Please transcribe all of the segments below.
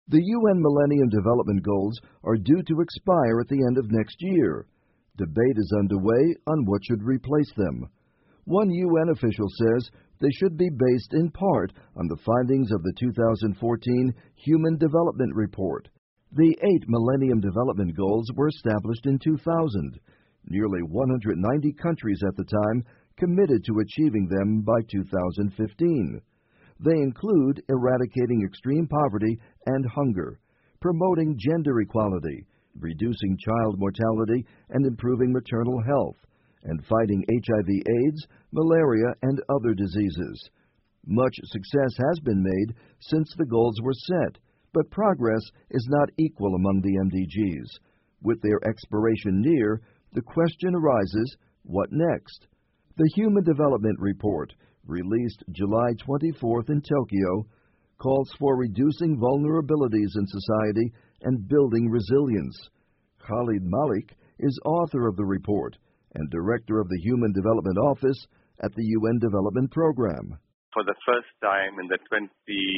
The UN Millennium Development Goals are due to expire at the end of next year. Debate is underway on what should replace them. One UN official says they should be based in part on the findings of the 2014 Human Development Report. The 8 Millennium Development Goals were established in 2000. Nearly 190 countries at the time committed to achieving them by 2015. They include eradicating extreme poverty and hunger, promoting gender equality, reducing child mortality and improving maternal health, and fighting HIV/AIDS, malaria, and other diseases. Much success has been made since the goals were set, but progress is not equal among the MDGs. With their expiration near, the question arises, what next? The Human Development Report, released July 24th in Tokyo, calls for reducing vulnerabilities in society and building resilience. Khalid Malik is author of the report and director of the Human Development Office at the UN Development Program. For the first time in the 22-23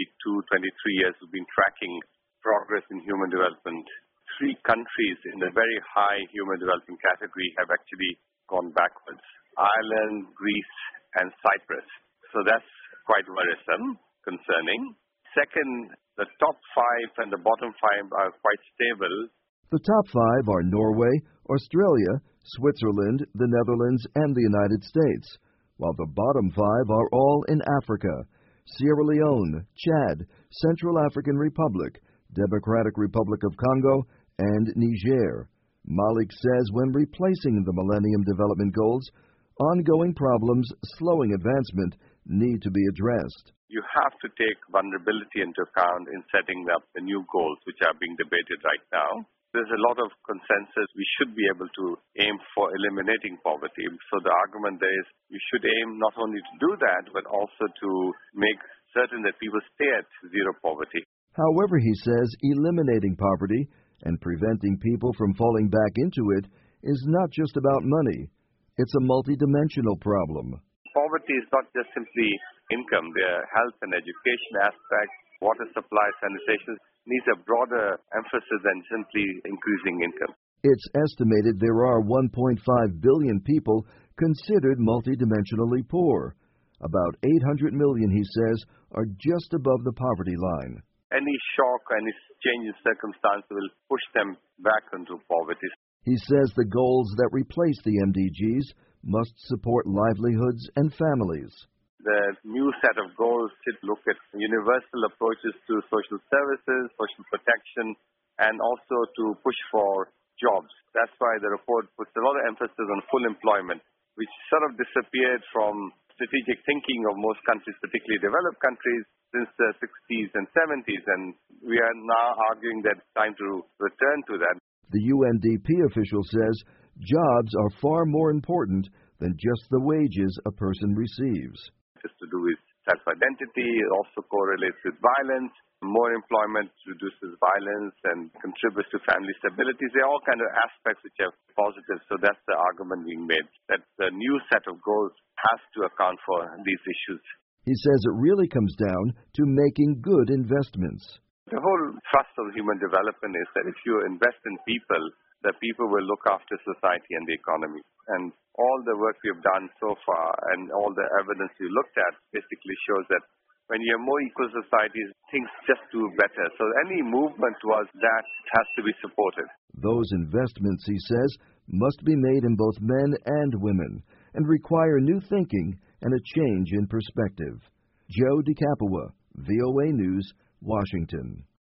years we've been tracking progress in human development, 3 countries in the very high human development category have actually gone backwards: Ireland, Greece, and Cyprus. So that's quite worrisome, concerning. Second, the top 5 and the bottom 5 are quite stable. The top 5 are Norway, Australia, Switzerland, the Netherlands, and the United States, while the bottom 5 are all in Africa: Sierra Leone, Chad, Central African Republic, Democratic Republic of Congo, and Niger. Malik says when replacing the Millennium Development Goals, ongoing problems slowing advancement need to be addressed. You have to take vulnerability into account in setting up the new goals, which are being debated right now. There's a lot of consensus. We should be able to aim for eliminating poverty. So the argument there is we should aim not only to do that, but also to make certain that people stay at zero poverty. However, he says eliminating poverty and preventing people from falling back into it is not just about money. It's a multidimensional problem. Poverty is not just simply income. There are health and education aspects, water supply, sanitation needs a broader emphasis than simply increasing income. It's estimated there are 1.5 billion people considered multidimensionally poor. About 800 million, he says, are just above the poverty line. Any shock, any change in circumstance will push them back into poverty. He says the goals that replace the MDGs must support livelihoods and families. The new set of goals should look at universal approaches to social services, social protection, and also to push for jobs. That's why the report puts a lot of emphasis on full employment, which sort of disappeared from strategic thinking of most countries, particularly developed countries, since the 60s and 70s. And we are now arguing that it's time to return to that. The UNDP official says jobs are far more important than just the wages a person receives. It's to do with self-identity. It also correlates with violence. More employment reduces violence and contributes to family stability. There are all kinds of aspects which are positive. So that's the argument being made, that the new set of goals has to account for these issues. He says it really comes down to making good investments. The whole thrust of human development is that if you invest in people, the people will look after society and the economy. And all the work we have done so far and all the evidence we looked at basically shows that when you have more equal societies, things just do better. So any movement towards that has to be supported. Those investments, he says, must be made in both men and women and require new thinking and a change in perspective. Joe DeCapua, VOA News, Washington.